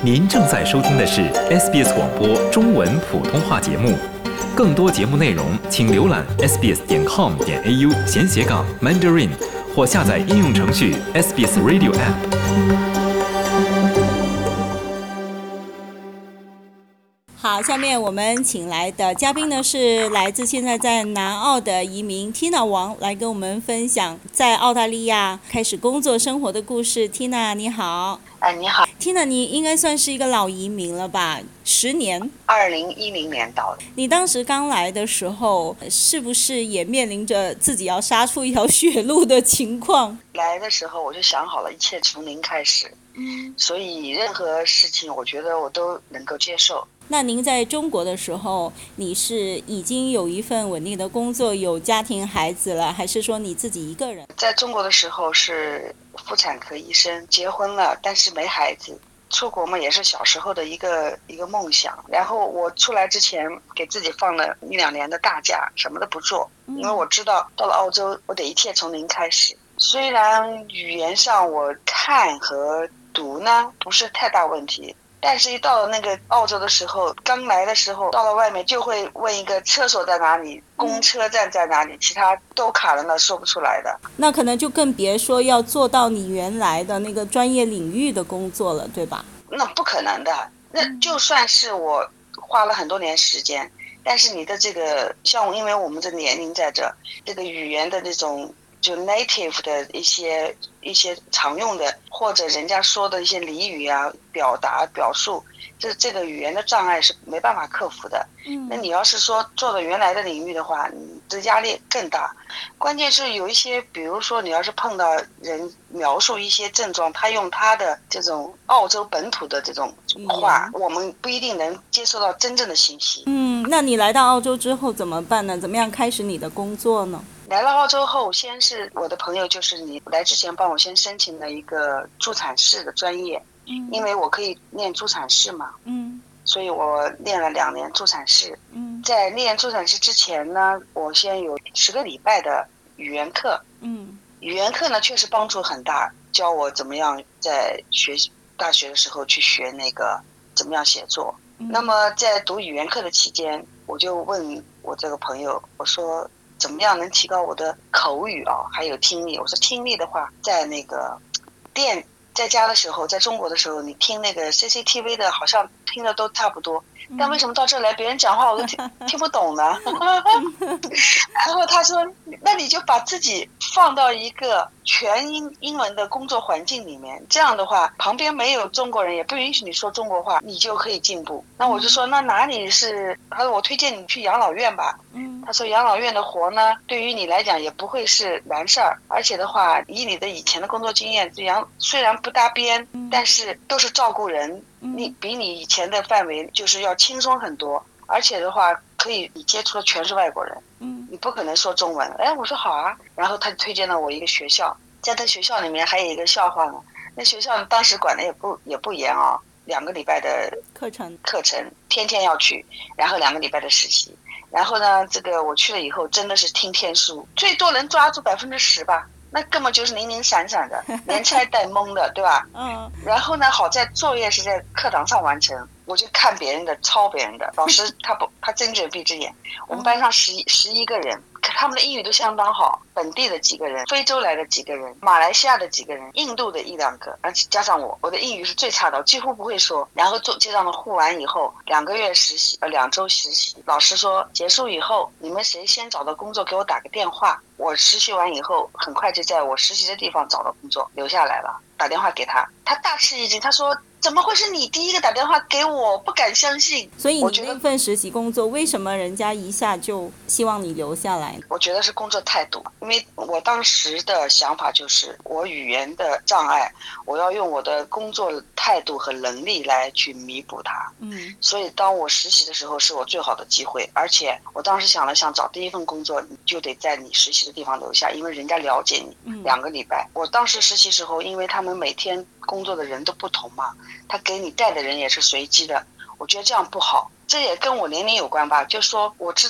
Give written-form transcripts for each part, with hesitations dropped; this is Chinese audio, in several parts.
您正在收听的是 SBS 广播中文普通话节目，更多节目内容请浏览 sbs.com.au/Mandarin 或下载应用程序 SBS Radio App。 好，下面我们请来的嘉宾呢是来自现在在南澳的移民 Tina 王，来跟我们分享在澳大利亚开始工作生活的故事。Tina 你好。 你好。 Tina 你应该算是一个老移民了吧？10年。 2010年到的。 你当时刚来的时候是不是也面临着自己要杀出一条血路的情况？ 来的时候我就想好了，一切从零开始。所以任何事情我觉得我都能够接受。 那您在中国的时候，你是已经有一份稳定的工作，有家庭孩子了，还是说你自己一个人？ 在中国的时候是妇产科医生，结婚了，但是没孩子。出国嘛，也是小时候的一个梦想。然后我出来之前给自己放了1-2年的大假，什么都不做，因为我知道到了澳洲我得一切从零开始。虽然语言上我看和读呢不是太大问题，但是一到了那个澳洲的时候，刚来的时候到了外面就会问一个厕所在哪里，公车站在哪里，其他都卡了呢，说不出来的。 那可能就更别说要做到你原来的那个专业领域的工作了，对吧？ 那不可能的。那就算是我花了很多年时间，但是你的这个像因为我们的年龄在这个语言的那种就 native 的一些常用的，或者人家说的一些俚语啊，表达表述，这个语言的障碍是没办法克服的。那你要是说做的原来的领域的话，你的压力更大。关键是有一些，比如说你要是碰到人描述一些症状，他用他的这种澳洲本土的这种话，我们不一定能接收到真正的信息。 那你来到澳洲之后怎么办呢？怎么样开始你的工作呢？ 来了澳洲后，先是我的朋友，就是你来之前帮我先申请了一个助产士的专业，因为我可以念助产士嘛，所以我练了2年助产士。在练助产士之前呢，我先有10个礼拜的语言课。语言课呢确实帮助很大，教我怎么样在大学的时候去学那个怎么样写作。那么在读语言课的期间，我就问我这个朋友，我说怎么样能提高我的口语啊，还有听力。我说听力的话，在那个在家的时候，在中国的时候，你听那个 CCTV 的，好像听的都差不多。但为什么到这来别人讲话我都听不懂呢？然后他说，那你就把自己放到一个全英文的工作环境里面，这样的话旁边没有中国人，也不允许你说中国话，你就可以进步。那我就说，那哪里是？他说我推荐你去养老院吧。他说养老院的活呢，对于你来讲也不会是难事儿，而且的话，以你的以前的工作经验，虽然不搭边，但是都是照顾人，你比你以前的范围就是要轻松很多，而且的话可以你接触的全是外国人，你不可能说中文。我说好啊，然后他就推荐了我一个学校，在他学校里面还有一个笑话呢，那学校当时管的也不严啊，2个礼拜的课程，天天要去，然后2个礼拜的实习。然后呢，这个我去了以后真的是听天书，最多能抓住10%吧，那根本就是零零散散的，连猜带蒙的，对吧？然后呢，好在作业是在课堂上完成，我就看别人的，抄别人的。老师他睁着闭着眼。我们班上11个人，他们的英语都相当好，本地的几个人，非洲来的几个人，马来西亚的几个人，印度的1-2个，而且加上我的英语是最差的，几乎不会说。然后就让他互完以后，2个月实习，2周实习。老师说结束以后，你们谁先找到工作给我打个电话。我实习完以后，很快就在我实习的地方找到工作，留下来了。打电话给他，他大吃一惊，他说怎么会是你第一个打电话给我，不敢相信。 所以你那份实习工作为什么人家一下就希望你留下来呢？ 我觉得是工作态度，因为我当时的想法就是我语言的障碍，我要用我的工作态度和能力来去弥补它。所以当我实习的时候是我最好的机会，而且我当时想了想，找第一份工作你就得在你实习的地方留下，因为人家了解你2个礼拜。我当时实习时候，因为他们每天工作的人都不同嘛，他给你带的人也是随机的，我觉得这样不好。这也跟我年龄有关吧，就是说我知道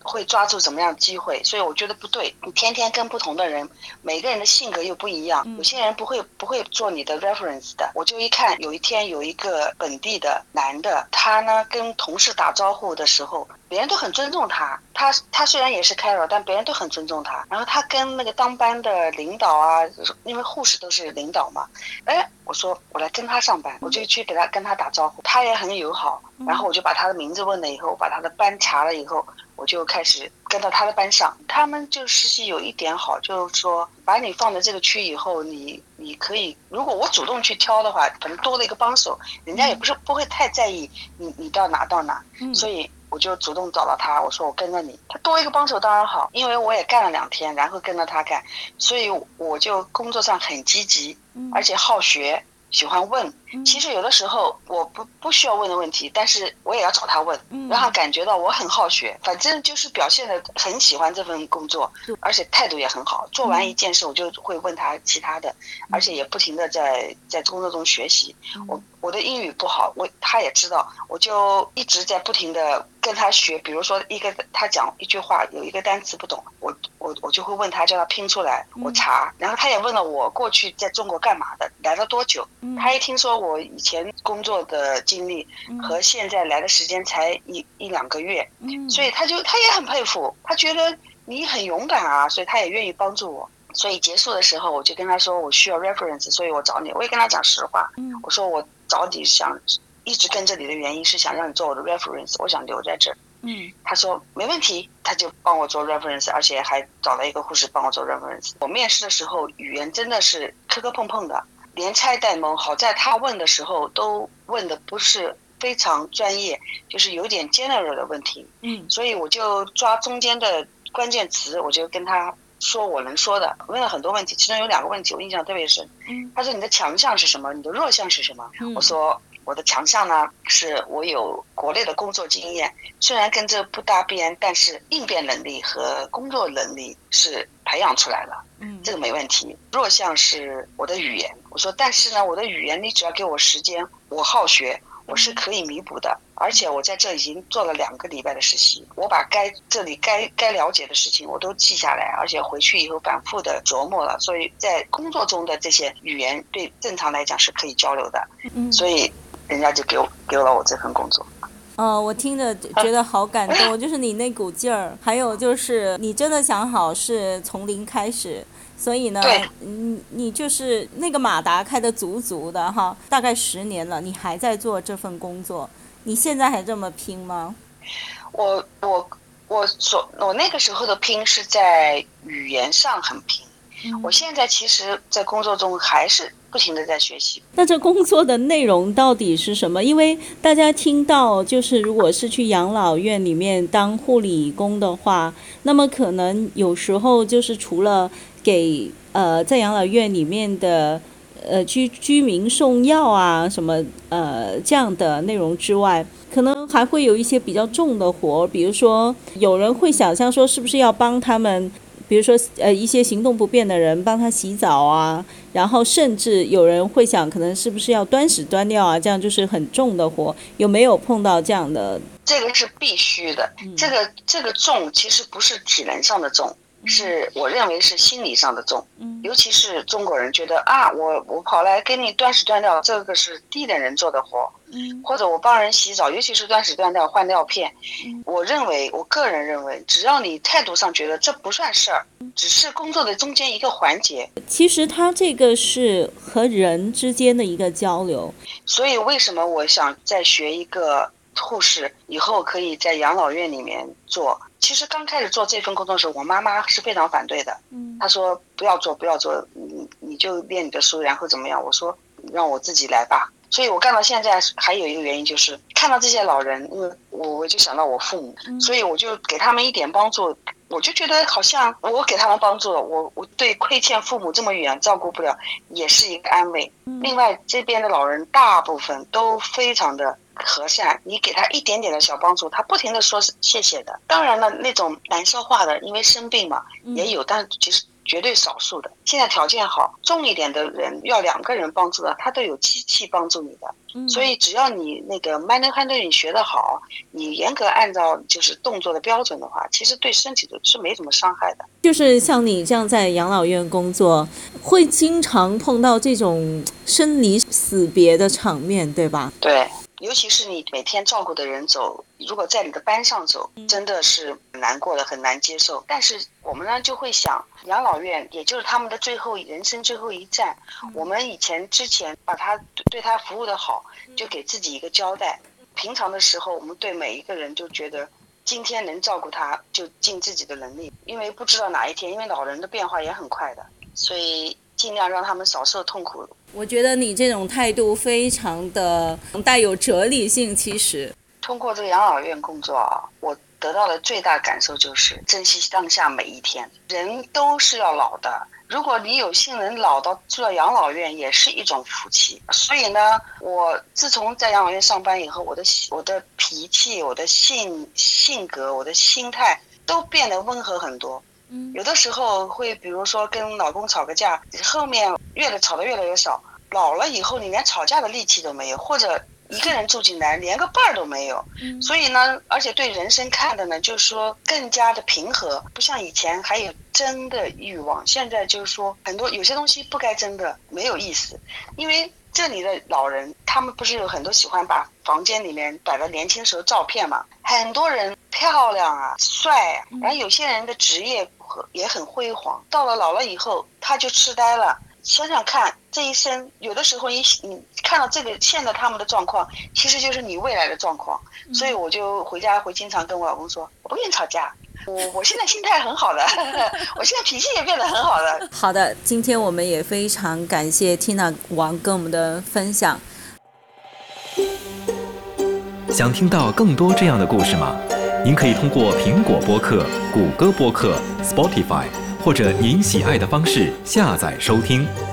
会抓住怎么样的机会，所以我觉得不对。你天天跟不同的人，每个人的性格又不一样，有些人不会做你的 reference 的。我就一看，有一天有一个本地的男的，他呢跟同事打招呼的时候，别人都很尊重他。他虽然也是 Carol， 但别人都很尊重他。然后他跟那个当班的领导啊，因为护士都是领导嘛，我说我来跟他上班，我就去跟他打招呼，他也很友好。然后我就把他的名字问了以后，把他的班查了以后，我就开始跟到他的班上。他们就实习有一点好，就是说把你放在这个区以后，你可以，如果我主动去挑的话，可能多了一个帮手，人家也不会太在意你到哪到哪。所以我就主动找到他，我说我跟着你，他多一个帮手当然好，因为我也干了2天，然后跟着他干，所以我就工作上很积极，而且好学，喜欢问。其实有的时候我不需要问的问题，但是我也要找他问，让他感觉到我很好学，反正就是表现得很喜欢这份工作，而且态度也很好。做完一件事我就会问他其他的，而且也不停地在工作中学习。我的英语不好，他也知道，我就一直在不停地跟他学。比如说他讲一句话，有一个单词不懂，我就会问他，叫他拼出来，我查。然后他也问了我过去在中国干嘛的，来了多久。他一听说我以前工作的经历和现在来的时间才1-2个月，所以他也很佩服，他觉得你很勇敢啊，所以他也愿意帮助我。所以结束的时候我就跟他说我需要 reference， 所以我找你。我也跟他讲实话，我说我找你想一直跟这里的原因是想让你做我的 reference， 我想留在这儿。他说没问题，他就帮我做 reference， 而且还找了一个护士帮我做 reference。 我面试的时候语言真的是磕磕碰碰的，连猜带蒙。好在他问的时候都问的不是非常专业，就是有点 general 的问题。所以我就抓中间的关键词，我就跟他说我能说的。问了很多问题，其中有2个问题我印象特别深。他说你的强项是什么，你的弱项是什么。我说我的强项呢是我有国内的工作经验，虽然跟这不搭边，但是应变能力和工作能力是培养出来了，这个没问题。弱项是我的语言，我说但是呢我的语言你只要给我时间，我好学，我是可以弥补的。而且我在这已经做了2个礼拜的实习，我把这里该了解的事情我都记下来，而且回去以后反复的琢磨了，所以在工作中的这些语言对正常来讲是可以交流的。所以人家就给了我这份工作。 我听着觉得好感动，就是你那股劲儿，还有就是你真的想好是从零开始，所以呢，你就是那个马达开得足的哈，大概10年了，你还在做这份工作，你现在还这么拼吗？ 我那个时候的拼是在语言上很拼。我现在其实在工作中还是不停地在学习。 那这工作的内容到底是什么？因为大家听到就是如果是去养老院里面当护理工的话，那么可能有时候就是除了给在养老院里面的居民送药啊什么这样的内容之外，可能还会有一些比较重的活，比如说有人会想象说是不是要帮他们，比如说一些行动不便的人帮他洗澡啊，然后甚至有人会想可能是不是要端屎端尿啊，这样就是很重的活，有没有碰到这样的？ 这个是必须的。这个重其实不是体能上的重，是我认为是心理上的重。尤其是中国人觉得啊，我跑来给你端屎端尿，这个是低等人做的活。或者我帮人洗澡，尤其是端屎端尿换尿片，我个人认为只要你态度上觉得这不算事儿，只是工作的中间一个环节。 其实它这个是和人之间的一个交流。 所以为什么我想再学一个护士，以后可以在养老院里面做。其实刚开始做这份工作的时候，我妈妈是非常反对的。她说不要做，你就念你的书，然后怎么样。我说让我自己来吧。所以我干到现在还有一个原因，就是看到这些老人，因为我就想到我父母，所以我就给他们一点帮助。我就觉得好像我给他们帮助了，我对亏欠父母这么远照顾不了也是一个安慰。另外这边的老人大部分都非常的和善，你给他一点点的小帮助，他不停的说谢谢的。当然了，那种难消化的因为生病嘛也有，但其实绝对少数的。现在条件好，重一点的人要2个人帮助的，他都有机器帮助你的。所以只要你那个 manual handling 学得好，你严格按照就是动作的标准的话，其实对身体是没什么伤害的。 就是像你这样在养老院工作，会经常碰到这种生离死别的场面，对吧？ 对，尤其是你每天照顾的人走，如果在你的班上走，真的是很难过的，很难接受。但是我们呢就会想，养老院也就是他们的人生最后一站，我们之前把他对他服务的好，就给自己一个交代。平常的时候，我们对每一个人就觉得今天能照顾他，就尽自己的能力，因为不知道哪一天，因为老人的变化也很快的，所以尽量让他们少受痛苦。 我觉得你这种态度非常的带有哲理性。其实通过这个养老院工作啊，我得到的最大感受就是珍惜当下每一天。人都是要老的，如果你有幸能老到住到养老院，也是一种福气。所以呢，我自从在养老院上班以后，我的脾气、我的性格、我的心态都变得温和很多。有的时候会比如说跟老公吵个架，后面吵得越来越少。老了以后你连吵架的力气都没有，或者一个人住进来连个伴儿都没有。所以呢，而且对人生看的呢，就是说更加的平和，不像以前还有争的欲望。现在就是说有些东西不该争的，没有意思。因为这里的老人，他们不是有很多喜欢把房间里面摆的年轻时候照片嘛，很多人漂亮啊，帅啊，然后有些人的职业也很辉煌，到了老了以后他就痴呆了。想想看，这一生有的时候你看到这个现在他们的状况，其实就是你未来的状况。所以我就回家会经常跟我老公说，我不跟你吵架，我现在心态很好的我现在脾气也变得很好的。 好的，今天我们也非常感谢 Tina 王跟我们的分享。 想听到更多这样的故事吗？您可以通过苹果播客、谷歌播客、Spotify 或者您喜爱的方式下载收听。